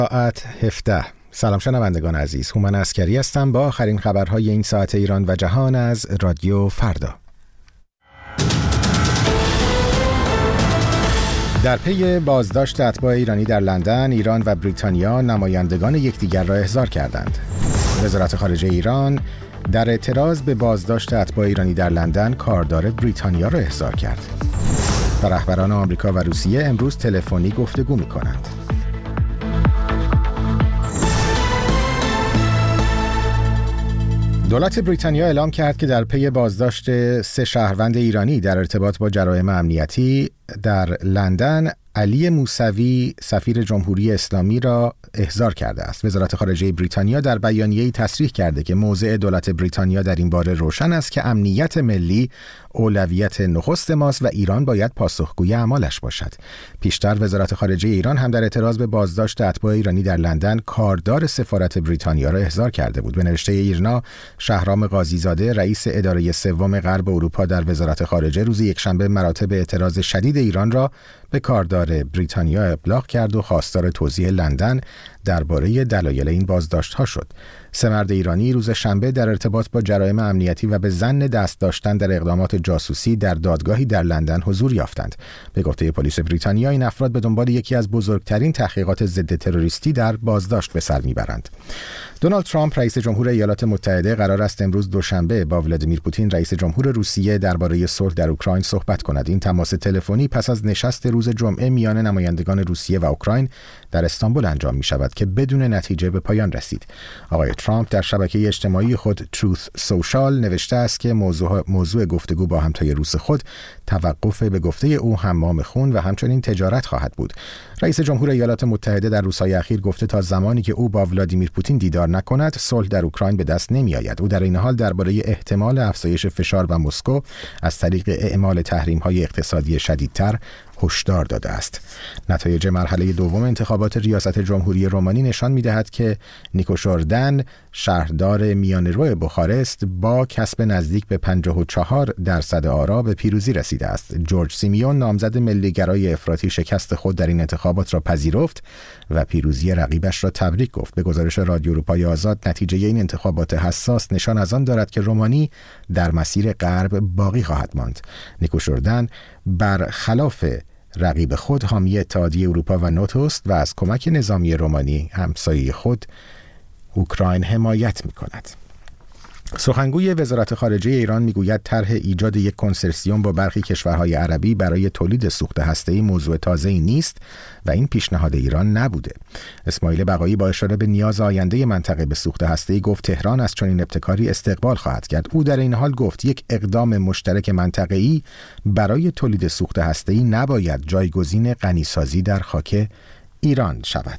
ساعت 17. سلام شنوندگان عزیز، هومن عسکری هستم با آخرین خبرهای این ساعت ایران و جهان از رادیو فردا. در پی بازداشت اتباع ایرانی در لندن، ایران و بریتانیا نمایندگان یکدیگر را احضار کردند. وزارت خارجه ایران در اعتراض به بازداشت اتباع ایرانی در لندن کاردار بریتانیا را احضار کرد. و رهبران آمریکا و روسیه امروز تلفنی گفتگو می‌کنند. دولت بریتانیا اعلام کرد که در پی بازداشت 3 شهروند ایرانی در ارتباط با جرایم امنیتی در لندن، علی موسوی سفیر جمهوری اسلامی را احضار کرده است. وزارت خارجه بریتانیا در بیانیه‌ای تصریح کرده که موضع دولت بریتانیا در این باره روشن است که امنیت ملی اولویت نخست ماست و ایران باید پاسخگوی اعمالش باشد. پیشتر وزارت خارجه ایران هم در اعتراض به بازداشت اتباع ایرانی در لندن کاردار سفارت بریتانیا را احضار کرده بود. به نوشته ایرنا، شهرام قاضی‌زاده رئیس اداره سوم غرب اروپا در وزارت خارجه روز یکشنبه مراتب اعتراض شدید ایران را به کاردار بریتانیا ابلاغ کرد و خواستار توضیح لندن درباره دلایل این بازداشت‌ها شد. 3 مرد ایرانی روز شنبه در ارتباط با جرایم امنیتی و به ظن دست داشتن در اقدامات جاسوسی در دادگاهی در لندن حضور یافتند. به گفته پلیس بریتانیا، این افراد به دنبال یکی از بزرگترین تحقیقات ضد تروریستی در بازداشت به سر میبرند. دونالد ترامپ رئیس جمهور ایالات متحده قرار است امروز دوشنبه با ولادیمیر پوتین رئیس جمهور روسیه درباره صلح در اوکراین صحبت کند. این تماس تلفنی پس از نشست روز جمعه میان نمایندگان روسیه و اوکراین در استانبول انجام می شود که بدون نتیجه به پایان رسید. آقای ترامپ در شبکه اجتماعی خود تروث سوشال نوشته است که موضوع گفتگو با همتای روس خود توقف به گفته او حمام خون و همچنین تجارت خواهد بود. رئیس جمهور ایالات متحده در روزهای اخیر گفته تا زمانی که او با ولادیمیر پوتین دیدار نکند، صلح در اوکراین به دست نمی آید. او در این حال درباره احتمال افزایش فشار و مسکو از طریق اعمال تحریم‌های اقتصادی شدیدتر هشدار داده است. نتایج مرحله دوم انتخابات ریاست جمهوری رومانی نشان می‌دهد که نیکوش اردن، شهردار میانه‌رو بخارست، با کسب نزدیک به 54% آرا به پیروزی رسیده است. جورج سیمیون، نامزد ملی‌گرای افراطی، شکست خود در این انتخابات را پذیرفت و پیروزی رقیبش را تبریک گفت. به گزارش رادیو اروپای آزاد، نتیجه این انتخابات حساس نشان از آن دارد که رومانی در مسیر غرب باقی خواهد ماند. نیکوش اردن برخلاف رقیب خود حامی اتحادیه اروپا و ناتو است و از کمک نظامی رومانی همسایه خود اوکراین حمایت می‌کند. سخنگوی وزارت خارجه ایران میگوید طرح ایجاد یک کنسرسیوم با برخی کشورهای عربی برای تولید سوخت هسته‌ای موضوع تازه‌ای نیست و این پیشنهاد ایران نبوده. اسماعیل بقایی با اشاره به نیاز آینده منطقه به سوخت هسته‌ای گفت تهران از چنین ابتکاری استقبال خواهد کرد. او در این حال گفت یک اقدام مشترک منطقه‌ای برای تولید سوخت هسته‌ای نباید جایگزین غنیسازی در خاک ایران شود.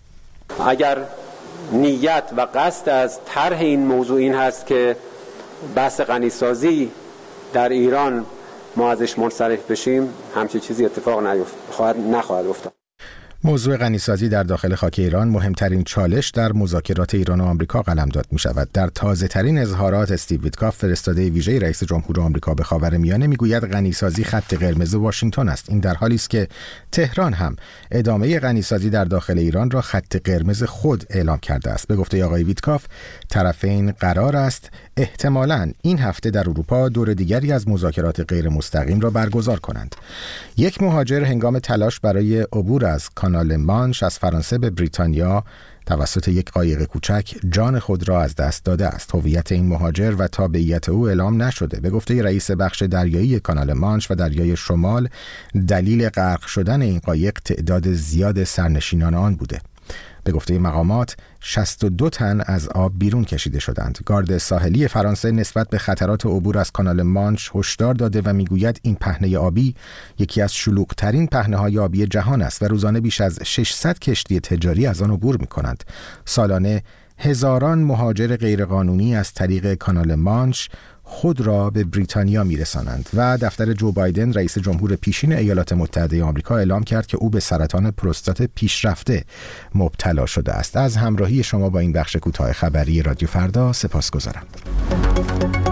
اگر نیت و قصد از طرح این موضوع این هست که بحث غنیسازی در ایران ما ازش منصرف بشیم، همچین چیزی اتفاق نخواهد افتاد. موضوع غنیسازی در داخل خاک ایران مهمترین چالش در مذاکرات ایران و آمریکا قلمداد می شود. در تازه‌ترین اظهارات استیو ویتکاف، فرستاده ویژه رئیس جمهور آمریکا به خاورمیانه، میگوید غنیسازی خط قرمز واشنگتن است. این در حالی است که تهران هم ادامه غنیسازی در داخل ایران را خط قرمز خود اعلام کرده است. به گفته آقای ویتکاف، طرفین قرار است احتمالاً این هفته در اروپا دور دیگری از مذاکرات غیر مستقیم را برگزار کنند. یک مهاجر هنگام تلاش برای عبور از کانال مانش از فرانسه به بریتانیا توسط یک قایق کوچک جان خود را از دست داده است. هویت این مهاجر و تابعیت او اعلام نشده. به گفته رئیس بخش دریایی کانال مانش و دریای شمال، دلیل غرق شدن این قایق تعداد زیاد سرنشینان آن بوده. به گفته مقامات 62 تن از آب بیرون کشیده شدند. گارد ساحلی فرانسه نسبت به خطرات عبور از کانال مانش هشدار داده و میگوید این پهنه آبی یکی از شلوغ‌ترین پهنه‌های آبی جهان است و روزانه بیش از 600 کشتی تجاری از آن عبور می‌کنند. سالانه هزاران مهاجر غیرقانونی از طریق کانال مانش خود را به بریتانیا میرسانند و دفتر جو بایدن، رئیس جمهور پیشین ایالات متحده آمریکا، اعلام کرد که او به سرطان پروستات پیشرفته مبتلا شده است. از همراهی شما با این بخش کوتاه خبری رادیو فردا سپاسگزارم.